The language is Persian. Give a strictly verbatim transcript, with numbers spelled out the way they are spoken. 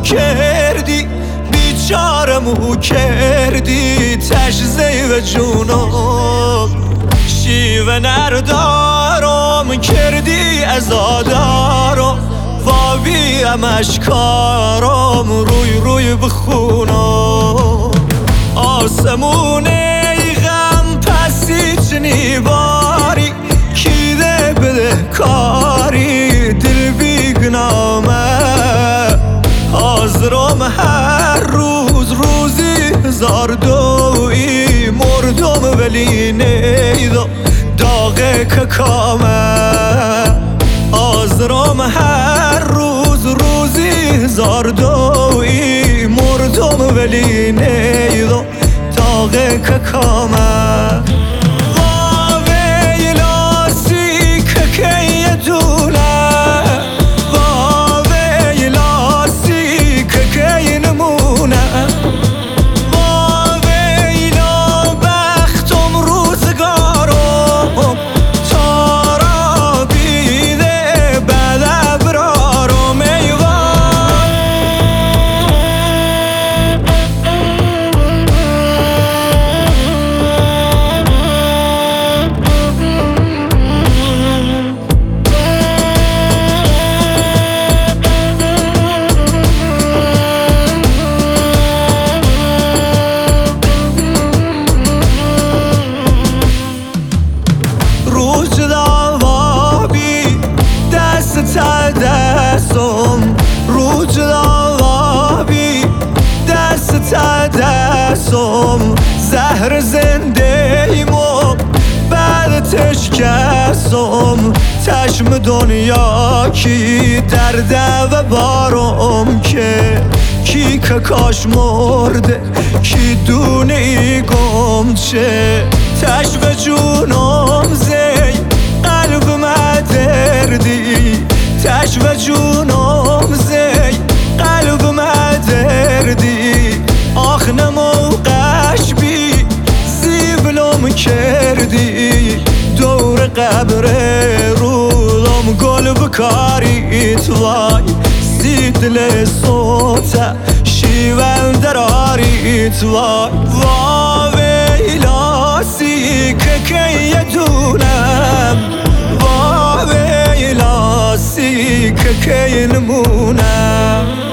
کردی بیچارمو کردی تشزی و جونم شیوه نردارم کردی ازادارم وابی امشکارم روی روی بخونم آسمونه غم پسی چنی باری کیده بده کاری دل بیگنامه حاضرم هر روز روزی هزار دوی مردم ولی نیدم داغ ککامه حاضرم هر روز روزی هزار دوی مردم ولی نیدم داغ ککامه ویلاسی ککی دونه ویلاسی ککی نمونه ویلا بختم روزگارم تارا بیده بد ابرارم دستم روج داوابی دست دستم زهر زنده ایمو بعد تشکستم چشم دنیا کی درده و بارم که کی که کاش مرده کی دونه ای گم چه تشم جونم زی قلب مدردی تش و جونم زی قلب مدردی آخ نموقش بی زیبلم کردی دور قبر رولم گل بکاریت وای سیدل صوت شیون دراریت وای ویلاسی که که دونم ویلاسی که که نمونم